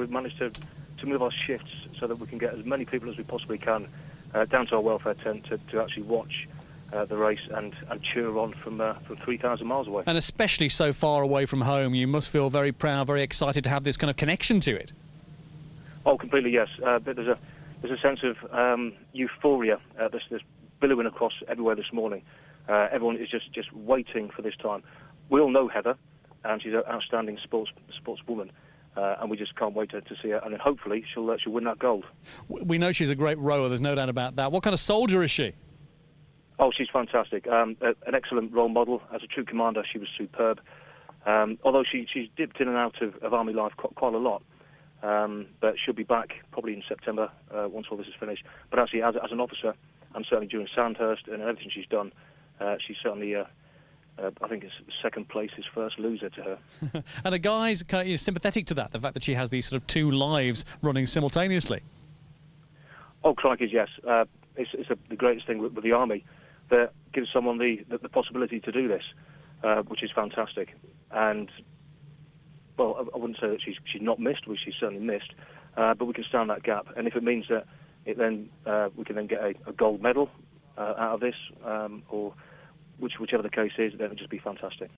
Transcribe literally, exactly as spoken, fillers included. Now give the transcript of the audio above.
we've managed to, to move our shifts so that we can get as many people as we possibly can uh, down to our welfare tent to, to actually watch uh, the race and, and cheer on from uh, from three thousand miles away. And especially so far away from home, you must feel very proud, very excited to have this kind of connection to it. Oh, completely, yes. Uh, but there's a there's a sense of um, euphoria uh, that's, that's billowing across everywhere this morning. Uh, everyone is just, just waiting for this time. We all know Heather, and she's an outstanding sports sportswoman, uh, and we just can't wait to, to see her. And then hopefully she'll uh, she'll win that gold. We know she's a great rower. There's no doubt about that. What kind of soldier is she? Oh, she's fantastic. Um, a, an excellent role model. As a troop commander, she was superb. Um, although she she's dipped in and out of, of army life quite, quite a lot. Um, but she'll be back probably in September uh, once all this is finished. But actually, as, as an officer, and certainly during Sandhurst and everything she's done, uh, she's certainly, uh, uh, I think, it's second place is first loser to her. And the guys kind of, you know, sympathetic to that, the fact that she has these sort of two lives running simultaneously. Oh, crikey, yes. Uh, it's it's a, the greatest thing with, with the army that gives someone the, the, the possibility to do this, uh, which is fantastic. And well, I, I wouldn't say that she's she's not missed, which she's certainly missed, uh, but we can stand that gap. And if it means that it then uh, we can then get a, a gold medal uh, out of this, um, or which whichever the case is, then it'll just be fantastic.